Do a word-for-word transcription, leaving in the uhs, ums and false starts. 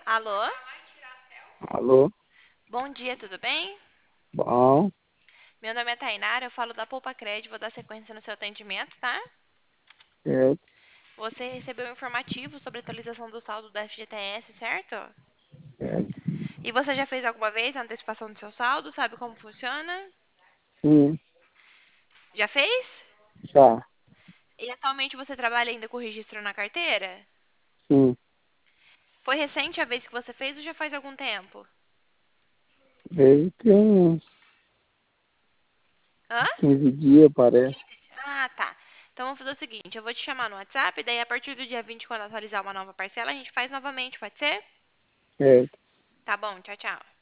Alô? Alô? Bom dia, tudo bem? Bom, Meu nome é Tainara, eu falo da Poupa Crédito, vou dar sequência no seu atendimento, tá? é, Você recebeu um informativo sobre a atualização do saldo da F G T S, certo? é, E você já fez alguma vez a antecipação do seu saldo? Sabe como funciona? sim, Já fez? já, E atualmente você trabalha ainda com registro na carteira? sim, Foi recente a vez que você fez ou já faz algum tempo? veio tem uns Hã? quinze dias, parece. Ah, tá. Então vamos fazer o seguinte, eu vou te chamar no WhatsApp, daí a partir do dia vinte, quando atualizar uma nova parcela, a gente faz novamente, pode ser? É, Tá bom, tchau, tchau.